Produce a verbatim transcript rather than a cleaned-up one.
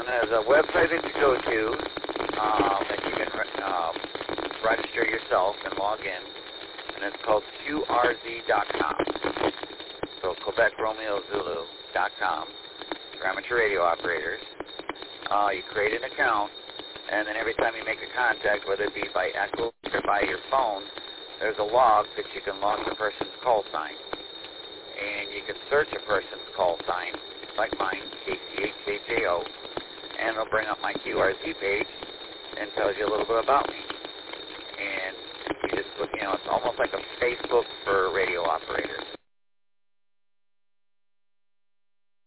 there's a website that you go to, um, and you can uh, register yourself and log in, and it's called Q R Z dot com. So Quebec Romeo Zulu dot com for amateur radio operators. Uh, you create an account, and then every time you make a contact, whether it be by echo or by your phone, there's a log that you can log the person's call sign. And you can search a person's call sign, like mine, K C H H A O, and it'll bring up my Q R Z page and tells you a little bit about me. And you just look, you know, it's almost like a Facebook for radio operators.